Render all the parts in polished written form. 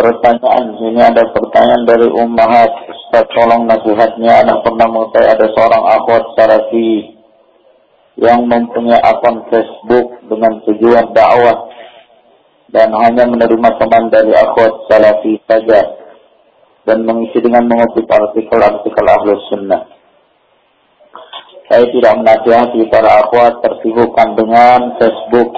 Pertanyaan, ini ada pertanyaan dari Ummahat. Ustaz, tolong nasihatnya. Anak pernah mengetahui ada seorang akhwat salafi yang mempunyai akun Facebook dengan tujuan dakwah dan hanya menerima teman dari akhwat salafi saja dan mengisi dengan mengutip artikel-artikel Ahlus Sunnah. Saya tidak menasihati para akhwat tersibukkan dengan Facebook.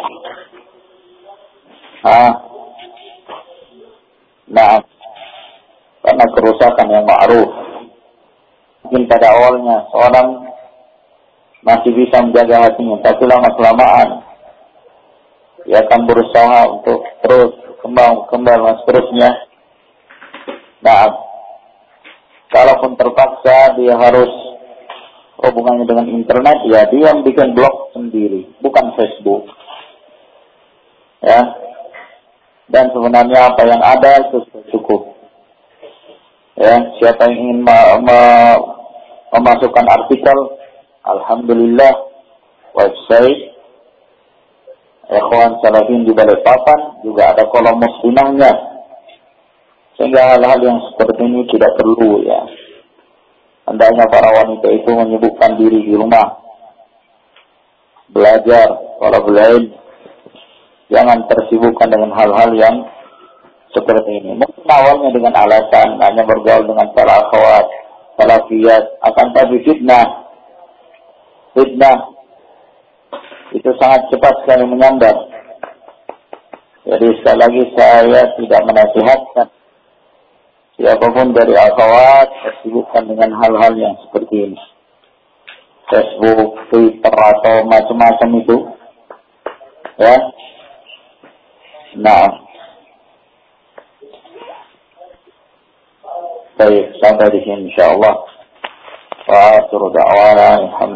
Nah, karena kerusakan yang ma'ruf. Mungkin pada awalnya seorang masih bisa menjaga hatinya, tapi lama-kelamaan ia akan berusaha untuk terus kembang dan seterusnya. Nah, kalaupun terpaksa dia harus hubungannya dengan internet, ya dia bikin blog sendiri, bukan Facebook. Ya. Dan sebenarnya apa yang ada itu cukup. Ya, siapa yang ingin memasukkan artikel, alhamdulillah, website Ikhwan Salafin di Balikpapan juga ada kolom muslimahnya. Sehingga hal-hal yang seperti ini tidak perlu, ya. Hendaknya para wanita itu menyibukkan diri di rumah, belajar, kalau belajar. Jangan tersibukkan dengan hal-hal yang seperti ini. Mungkin awalnya dengan alasan hanya bergaul dengan para akhwat, salafiyat, akan tapi fitnah itu sangat cepat sekali menyambar. Jadi sekali lagi saya tidak menasihatkan siapapun dari akhwat tersibukkan dengan hal-hal yang seperti ini. Facebook, Twitter atau macam-macam itu, ya. Nah, baik, sampai di sini insyaallah. Wa akhiru da'wana alhamdulillah.